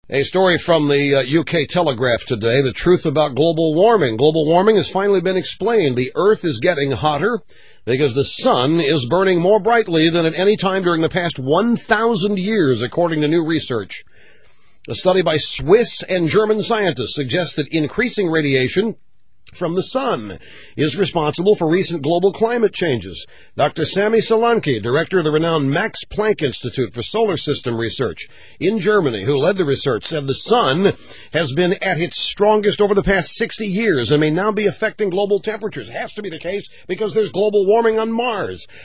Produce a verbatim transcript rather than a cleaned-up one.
A story from the uh, U K Telegraph today, the truth about global warming. Global warming has finally been explained. The Earth is getting hotter because the sun is burning more brightly than at any time during the past one thousand years, according to new research. A study by Swiss and German scientists suggests that increasing radiation from the sun is responsible for recent global climate changes. Doctor Sami Solanki, director of the renowned Max Planck Institute for Solar System Research in Germany, who led the research, said the sun has been at its strongest over the past sixty years and may now be affecting global temperatures. It has to be the case because there's global warming on Mars.